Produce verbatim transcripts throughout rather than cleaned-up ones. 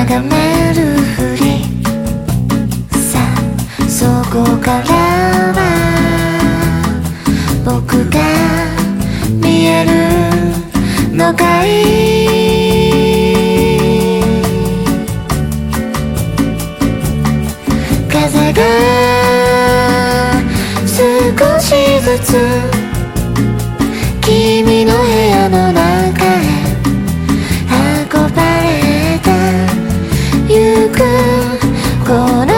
眺めるふりさ、そこからは僕が見えるのかい。風が少しずつ君の部屋の中へ運ばれてゆく。この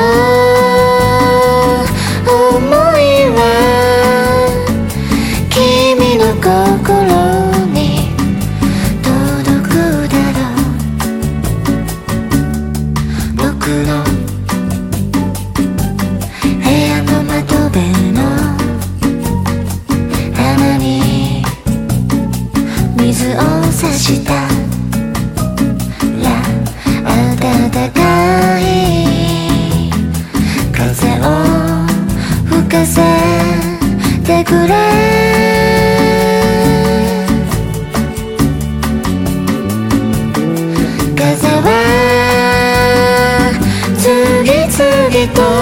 想いは君の心に届くだろう。僕の部屋の窓辺の花に水を差したら暖かい風を吹かせてくれ。風は次々と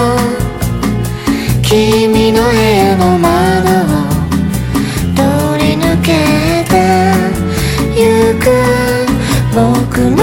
君の部屋の窓を通り抜けてゆく。僕の